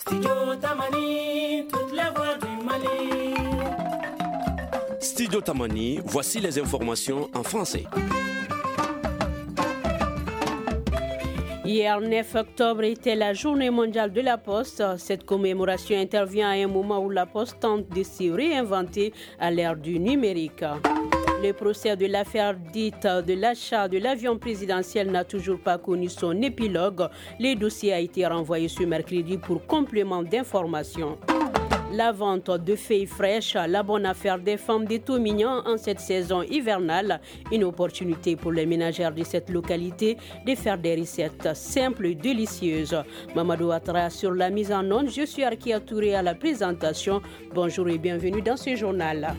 Studio Tamani, toute la voix du Mali. Studio Tamani, voici les informations en français. Hier 9 octobre était la journée mondiale de la Poste. Cette commémoration intervient à un moment où la Poste tente de se réinventer à l'ère du numérique. Le procès de l'affaire dite de l'achat de l'avion présidentiel n'a toujours pas connu son épilogue. Le dossier a été renvoyé ce mercredi pour complément d'information. La vente de feuilles fraîches, la bonne affaire des femmes des Taux-Mignons en cette saison hivernale, une opportunité pour les ménagères de cette localité de faire des recettes simples et délicieuses. Mamadou Ouattara sur la mise en onde, je suis Arkia Touré à la présentation. Bonjour et bienvenue dans ce journal.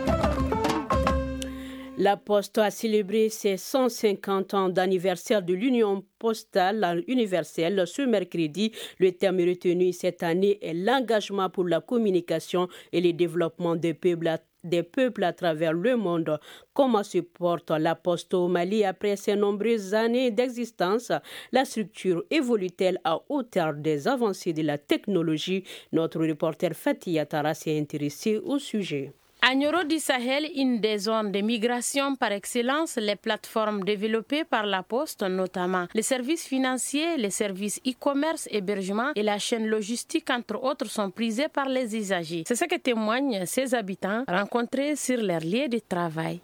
La Poste a célébré ses 150 ans d'anniversaire de l'Union postale universelle ce mercredi. Le thème retenu cette année est l'engagement pour la communication et le développement des peuples à travers le monde. Comment se porte la Poste au Mali après ces nombreuses années d'existence? La structure évolue-t-elle à hauteur des avancées de la technologie? Notre reporter Fatih Yatara s'est intéressé au sujet. À Nioro du Sahel, une des zones de migration par excellence, les plateformes développées par la Poste, notamment les services financiers, les services e-commerce, hébergement et la chaîne logistique, entre autres, sont prisés par les usagers. C'est ce que témoignent ces habitants rencontrés sur leur lieu de travail.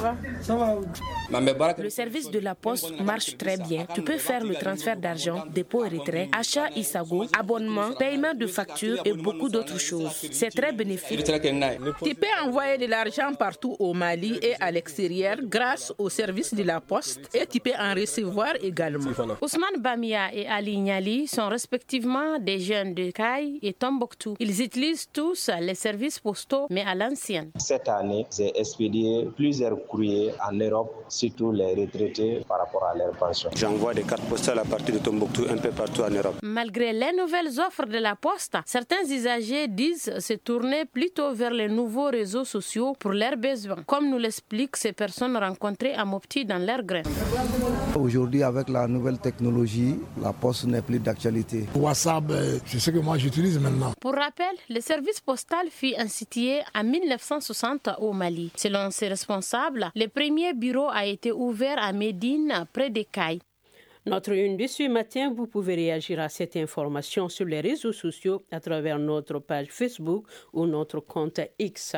Le service de la Poste marche très bien. Tu peux faire le transfert d'argent, dépôt et retrait, achat Isago, abonnement, paiement de factures et beaucoup d'autres choses. C'est très bénéfique. Tu peux envoyer de l'argent partout au Mali et à l'extérieur grâce au service de la Poste et tu peux en recevoir également. Ousmane Bamia et Ali Niali sont respectivement des jeunes de Caille et Tombouctou. Ils utilisent tous les services postaux mais à l'ancienne. Cette année, j'ai expédié plusieurs courriers en Europe, surtout les retraités par rapport à leur pension. J'envoie des cartes postales à partir de Tombouctou un peu partout en Europe. Malgré les nouvelles offres de la Poste, certains usagers disent se tourner plutôt vers les nouveaux réseaux sociaux pour leurs besoins, comme nous l'expliquent ces personnes rencontrées à Mopti dans leur grain. Aujourd'hui, avec la nouvelle technologie, la Poste n'est plus d'actualité. WhatsApp, c'est ce que moi j'utilise maintenant. Pour rappel, le service postal fut institué en 1960 au Mali. Selon ses responsables, le premier bureau a été ouvert à Médine, près de Caille. Notre une de ce matin, vous pouvez réagir à cette information sur les réseaux sociaux à travers notre page Facebook ou notre compte X.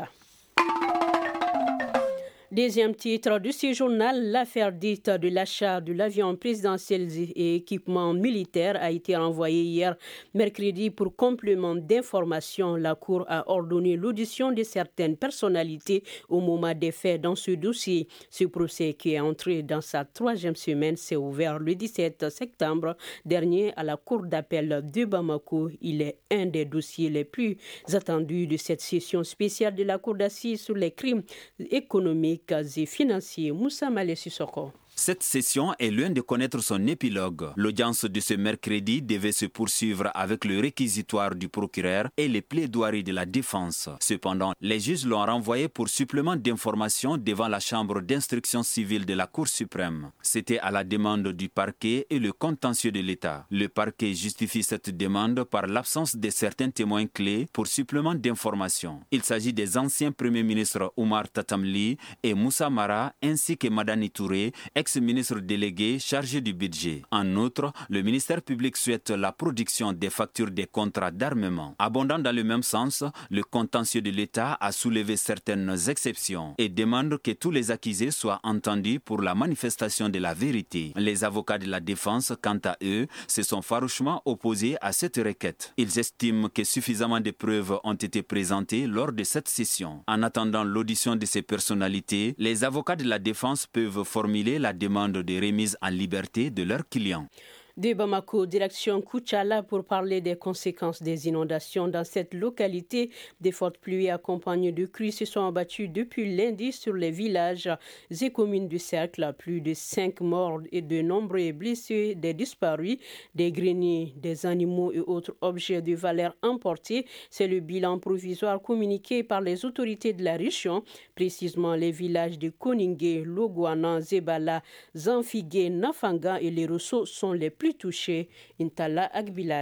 Deuxième titre de ce journal, l'affaire dite de l'achat de l'avion présidentiel et équipement militaire a été renvoyée hier mercredi pour complément d'information. La Cour a ordonné l'audition de certaines personnalités au moment des faits dans ce dossier. Ce procès qui est entré dans sa 3e semaine s'est ouvert le 17 septembre dernier à la Cour d'appel de Bamako. Il est un des dossiers les plus attendus de cette session spéciale de la Cour d'assises sur les crimes économiques et financier. Moussa Malé Sissoko. Cette session est loin de connaître son épilogue. L'audience de ce mercredi devait se poursuivre avec le réquisitoire du procureur et les plaidoiries de la défense. Cependant, les juges l'ont renvoyé pour supplément d'information devant la chambre d'instruction civile de la Cour suprême. C'était à la demande du parquet et le contentieux de l'État. Le parquet justifie cette demande par l'absence de certains témoins clés pour supplément d'information. Il s'agit des anciens premiers ministres Oumar Tatamli et Moussa Mara ainsi que Madani Touré, ex-ministre délégué chargé du budget. En outre, le ministère public souhaite la production des factures des contrats d'armement. Abondant dans le même sens, le contentieux de l'État a soulevé certaines exceptions et demande que tous les accusés soient entendus pour la manifestation de la vérité. Les avocats de la défense, quant à eux, se sont farouchement opposés à cette requête. Ils estiment que suffisamment de preuves ont été présentées lors de cette session. En attendant l'audition de ces personnalités, les avocats de la défense peuvent formuler la demande de remise en liberté de leurs clients. De Bamako, direction Koutchala pour parler des conséquences des inondations dans cette localité. Des fortes pluies accompagnées de crues se sont abattues depuis lundi sur les villages et communes du cercle. Plus de 5 morts et de nombreux blessés, des disparus, des greniers, des animaux et autres objets de valeur emportés. C'est le bilan provisoire communiqué par les autorités de la région. Précisément, les villages de Koningé, Logouana, Zebala, Zanfigué, Nafanga et les Rosso sont les plus touchés. Intala Agbilala.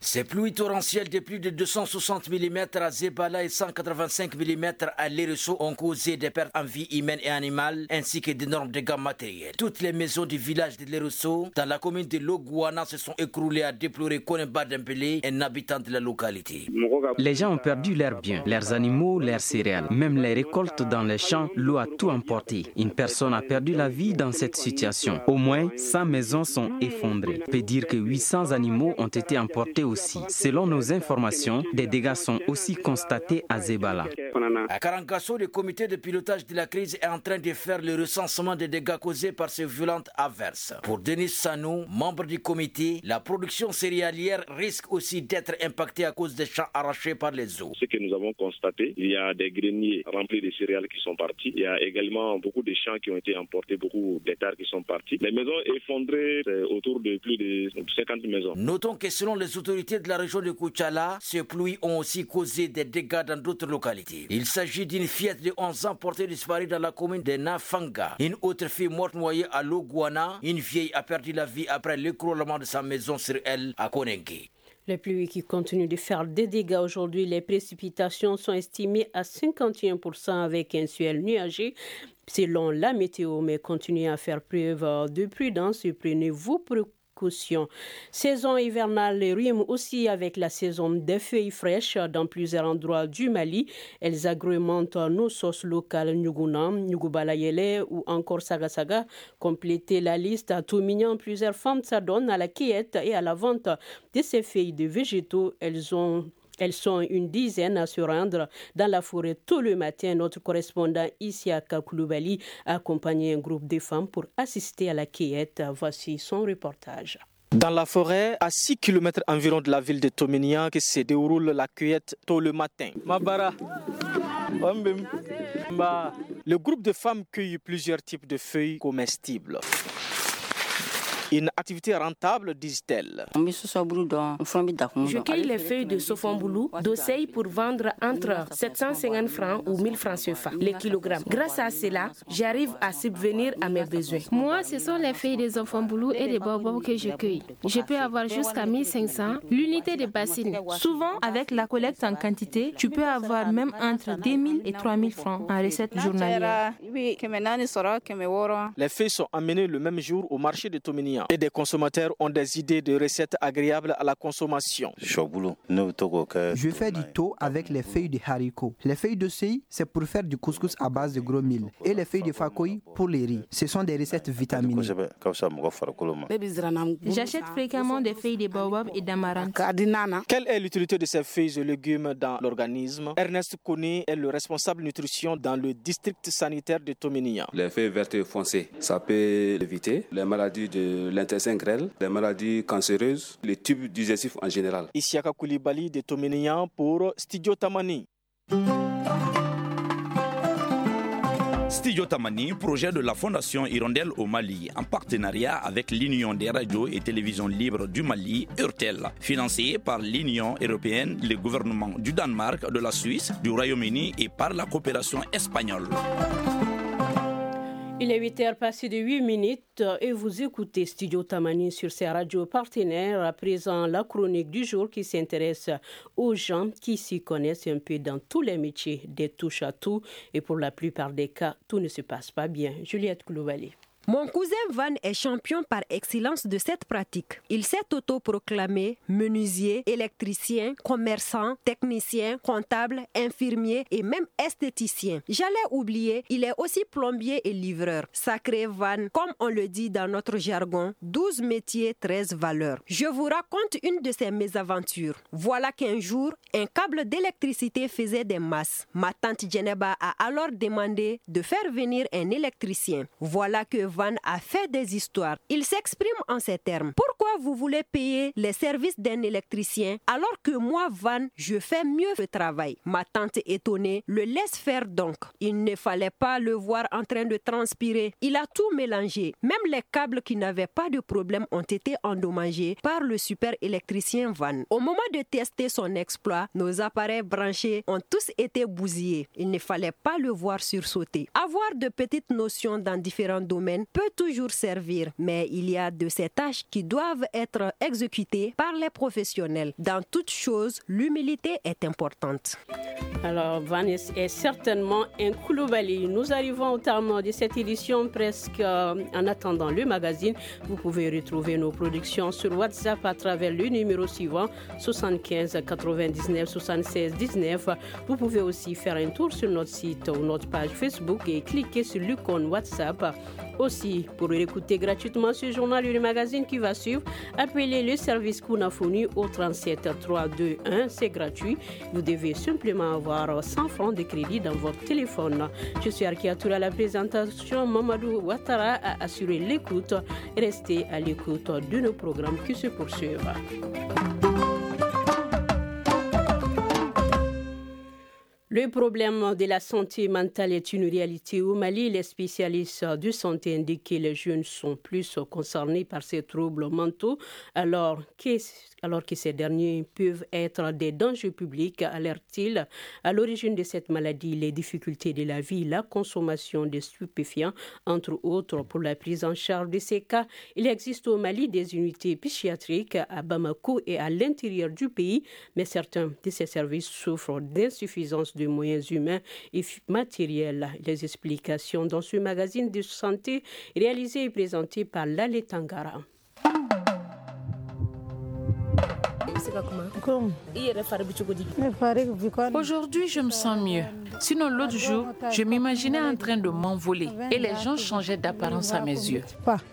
Ces pluies torrentielles de plus de 260 mm à Zébala et 185 mm à Leresso ont causé des pertes en vie humaine et animale ainsi que d'énormes dégâts matériels. Toutes les maisons du village de Leresso dans la commune de Logouana se sont écroulées, à déplorer Konemba Dembélé, un habitant de la localité. Les gens ont perdu leurs biens, leurs animaux, leurs céréales, même les récoltes dans les champs. L'eau a tout emporté. Une personne a perdu la vie dans cette situation. Au moins 100 maisons sont effondrées. On peut dire que 800 animaux ont été emportés aussi. Selon nos informations, des dégâts sont aussi constatés à Zébala. À Karangasso, le comité de pilotage de la crise est en train de faire le recensement des dégâts causés par ces violentes averses. Pour Denis Sanou, membre du comité, la production céréalière risque aussi d'être impactée à cause des champs arrachés par les eaux. Ce que nous avons constaté, il y a des greniers remplis de céréales qui sont partis. Il y a également beaucoup de champs qui ont été emportés, beaucoup d'hectares qui sont partis. Les maisons effondrées, autour de plus de 50 maisons. Notons que selon les autorités de la région de Koutchala, ces pluies ont aussi causé des dégâts dans d'autres localités. Il s'agit d'une fillette de 11 ans portée disparue dans la commune de Nafanga. Une autre fille morte noyée à Logouana. Une vieille a perdu la vie après l'écroulement de sa maison sur elle à Konengue. Les pluies qui continuent de faire des dégâts aujourd'hui, les précipitations sont estimées à 51% avec un ciel nuagé. Selon la météo, mais continuez à faire preuve de prudence et prenez-vous précautions. Saison hivernale rime aussi avec la saison des feuilles fraîches dans plusieurs endroits du Mali. Elles agrémentent nos sauces locales Nyuguna, Nyugubalayele ou encore Saga. Complétez la liste à tout mignon. Plusieurs femmes s'adonnent à la cueillette et à la vente de ces feuilles de végétaux. Elles sont une dizaine à se rendre dans la forêt tout le matin. Notre correspondant Isiaka Koulibaly a accompagné un groupe de femmes pour assister à la cueillette. Voici son reportage. Dans la forêt, à 6 km environ de la ville de Tominia, que se déroule la cueillette tôt le matin. Le groupe de femmes cueille plusieurs types de feuilles comestibles. Une activité rentable, disent-elles. Je cueille les feuilles de sofamboulou, d'oseille pour vendre entre 750 francs ou 1000 francs CFA les kilogrammes. Grâce à cela, j'arrive à subvenir à mes besoins. Moi, ce sont les feuilles de sofamboulou et des baobabs que je cueille. Je peux avoir jusqu'à 1500 l'unité de bassine. Souvent, avec la collecte en quantité, tu peux avoir même entre 2000 et 3000 francs en recette journalière. Les feuilles sont amenées le même jour au marché de Tominia. Et des consommateurs ont des idées de recettes agréables à la consommation. Je fais du thau avec les feuilles de haricots. Les feuilles de sei, c'est pour faire du couscous à base de gros mil. Et les feuilles de fakoui pour les riz. Ce sont des recettes vitaminées. J'achète fréquemment des feuilles de baobab et d'amarante. Quelle est l'utilité de ces feuilles et légumes dans l'organisme? Ernest Kone est le responsable nutrition dans le district sanitaire de Tominia. Les feuilles vertes et foncées, ça peut éviter les maladies de l'intestin grêle, les maladies cancéreuses, les tubes digestifs en général. Isiaka Koulibaly de Tominia pour Studio Tamani. Studio Tamani, projet de la Fondation Hirondelle au Mali, en partenariat avec l'Union des radios et télévisions libres du Mali, URTEL, financé par l'Union européenne, le gouvernement du Danemark, de la Suisse, du Royaume-Uni et par la coopération espagnole. Il est 8h passé de 8 minutes et vous écoutez Studio Tamani sur ses radios partenaires. À présent, la chronique du jour qui s'intéresse aux gens qui s'y connaissent un peu dans tous les métiers, des touches à tout. Et pour la plupart des cas, tout ne se passe pas bien. Juliette Koulibaly. Mon cousin Van est champion par excellence de cette pratique. Il s'est autoproclamé menuisier, électricien, commerçant, technicien, comptable, infirmier et même esthéticien. J'allais oublier, il est aussi plombier et livreur. Sacré Van, comme on le dit dans notre jargon, 12 métiers, 13 valeurs. Je vous raconte une de ces mésaventures. Voilà qu'un jour, un câble d'électricité faisait des masses. Ma tante Djeneba a alors demandé de faire venir un électricien. Voilà que Van a fait des histoires. Il s'exprime en ces termes. Pourquoi vous voulez payer les services d'un électricien alors que moi, Van, je fais mieux le travail? Ma tante étonnée le laisse faire donc. Il ne fallait pas le voir en train de transpirer. Il a tout mélangé. Même les câbles qui n'avaient pas de problème ont été endommagés par le super électricien Van. Au moment de tester son exploit, nos appareils branchés ont tous été bousillés. Il ne fallait pas le voir sursauter. Avoir de petites notions dans différents domaines humaine peut toujours servir, mais il y a de ces tâches qui doivent être exécutées par les professionnels. Dans toute chose, l'humilité est importante. Alors, Vanessa est certainement un Koulibaly. Nous arrivons au terme de cette édition presque en attendant le magazine. Vous pouvez retrouver nos productions sur WhatsApp à travers le numéro suivant 75 99 76 19. Vous pouvez aussi faire un tour sur notre site ou notre page Facebook et cliquer sur l'icône WhatsApp. Aussi, pour écouter gratuitement ce journal et le magazine qui va suivre, appelez le service Kunafoni au 37 321. C'est gratuit. Vous devez simplement avoir 100 francs de crédit dans votre téléphone. Je suis Arkiatoura à la présentation. Mamadou Ouattara a assuré l'écoute. Restez à l'écoute de nos programmes qui se poursuivent. Le problème de la santé mentale est une réalité au Mali. Les spécialistes de santé indiquent que les jeunes sont plus concernés par ces troubles mentaux, alors que ces derniers peuvent être des dangers publics, alerte-t-il. À l'origine de cette maladie, les difficultés de la vie, la consommation de stupéfiants, entre autres. Pour la prise en charge de ces cas, il existe au Mali des unités psychiatriques à Bamako et à l'intérieur du pays, mais certains de ces services souffrent d'insuffisance de moyens humains et matériels. Les explications dans ce magazine de santé réalisé et présenté par Lale Tangara. Aujourd'hui, je me sens mieux. Sinon, l'autre jour, je m'imaginais en train de m'envoler et les gens changeaient d'apparence à mes yeux.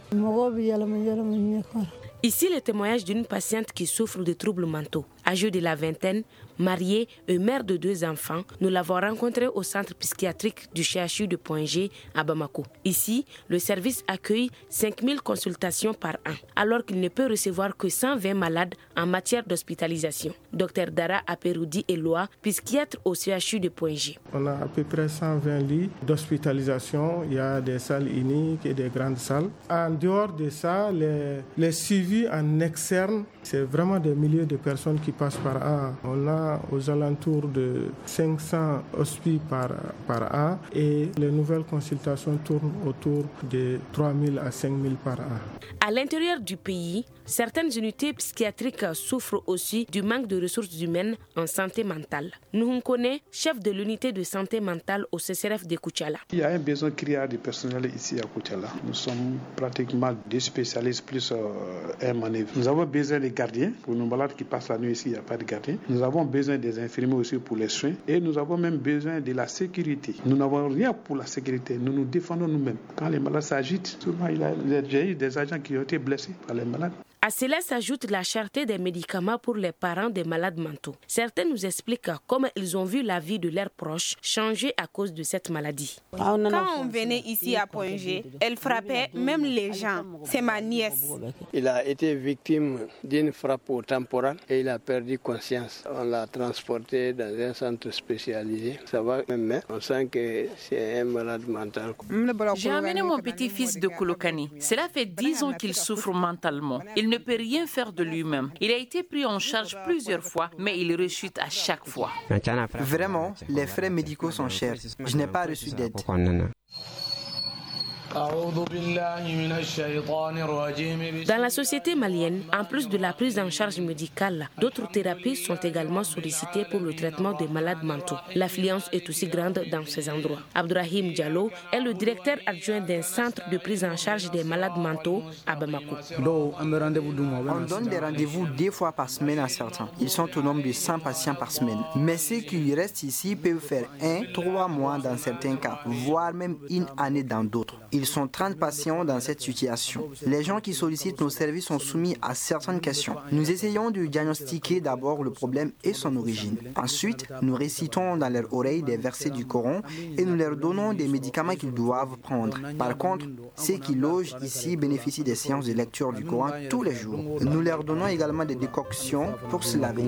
Ici, le témoignage d'une patiente qui souffre de troubles mentaux. Âgée de la vingtaine, mariée et mère de 2 enfants, nous l'avons rencontrée au centre psychiatrique du CHU de Point G à Bamako. Ici, le service accueille 5000 consultations par an, alors qu'il ne peut recevoir que 120 malades en matière d'hospitalisation. Dr Dara Aperoudi Eloa, psychiatre au CHU de Point G. On a à peu près 120 lits d'hospitalisation. Il y a des salles uniques et des grandes salles. En dehors de ça, les suivis en externe, c'est vraiment des milliers de personnes qui passent par an. On a aux alentours de 500 hospices par an et les nouvelles consultations tournent autour de 3000 à 5000 par an. À l'intérieur du pays, certaines unités psychiatriques souffrent aussi du manque de ressources humaines en santé mentale. Nuhunkone, chef de l'unité de santé mentale au CCRF de Koutiala. Il y a un besoin criard de personnel ici à Koutiala. Nous sommes pratiquement des spécialistes plus un manœuvre. Nous avons besoin des gardiens. Pour nos malades qui passent la nuit ici, il n'y a pas de gardiens. Nous avons besoin des infirmiers aussi pour les soins. Et nous avons même besoin de la sécurité. Nous n'avons rien pour la sécurité. Nous nous défendons nous-mêmes. Quand les malades s'agitent, souvent il y a eu des agents qui ont été blessés par les malades. À cela s'ajoute la cherté des médicaments pour les parents des malades mentaux. Certains nous expliquent comment ils ont vu la vie de leurs proches changer à cause de cette maladie. Quand on venait ici à Point G, elle frappait même les gens. C'est ma nièce. Il a été victime d'une frappe au temporal et il a perdu conscience. On l'a transporté dans un centre spécialisé. Ça va même, mais on sent que c'est un malade mental. J'ai amené mon petit-fils de Kolokani. Cela fait 10 ans qu'il souffre mentalement. Il ne peut rien faire de lui-même. Il a été pris en charge plusieurs fois, mais il rechute à chaque fois. Vraiment, les frais médicaux sont chers. Je n'ai pas reçu d'aide. Dans la société malienne, en plus de la prise en charge médicale, d'autres thérapies sont également sollicitées pour le traitement des malades mentaux. L'affluence est aussi grande dans ces endroits. Abdourahim Diallo est le directeur adjoint d'un centre de prise en charge des malades mentaux à Bamako. On donne des rendez-vous 2 fois par semaine à certains. Ils sont au nombre de 100 patients par semaine. Mais ceux qui restent ici peuvent faire 1-3 mois dans certains cas, voire même 1 année dans d'autres. Ils sont 30 patients dans cette situation. Les gens qui sollicitent nos services sont soumis à certaines questions. Nous essayons de diagnostiquer d'abord le problème et son origine. Ensuite, nous récitons dans leurs oreilles des versets du Coran et nous leur donnons des médicaments qu'ils doivent prendre. Par contre, ceux qui logent ici bénéficient des séances de lecture du Coran tous les jours. Nous leur donnons également des décoctions pour se laver.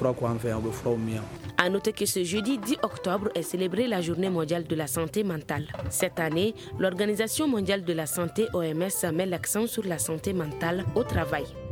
À noter que ce jeudi 10 octobre est célébrée la Journée mondiale de la santé mentale. Cette année, l'Organisation mondiale de la santé OMS met l'accent sur la santé mentale au travail.